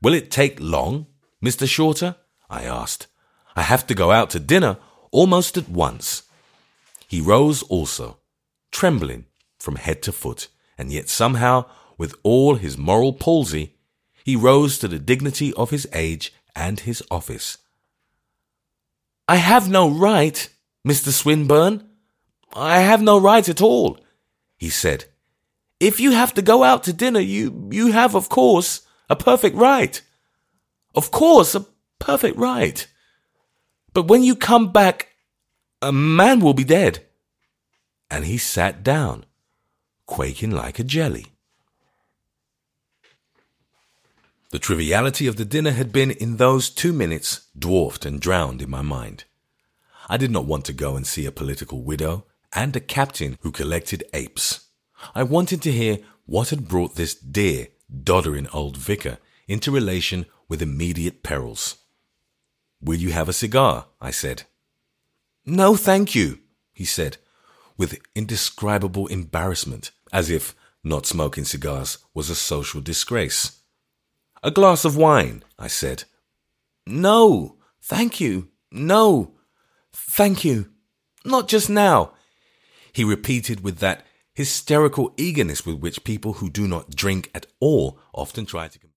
Will it take long, Mr. Shorter? I asked. I have to go out to dinner almost at once. He rose also, trembling from head to foot, and yet somehow, with all his moral palsy, he rose to the dignity of his age and his office. I have no right, Mr. Swinburne. I have no right at all, he said. If you have to go out to dinner, you have, of course, a perfect right. Of course, a perfect right. But when you come back, a man will be dead. And he sat down, quaking like a jelly. The triviality of the dinner had been, in those 2 minutes, dwarfed and drowned in my mind. I did not want to go and see a political widow and a captain who collected apes. I wanted to hear what had brought this dear, doddering old vicar into relation with immediate perils. Will you have a cigar? I said. No, thank you, he said, with indescribable embarrassment, as if not smoking cigars was a social disgrace. A glass of wine, I said. No, thank you. No, thank you. Not just now, he repeated with that hysterical eagerness with which people who do not drink at all often try to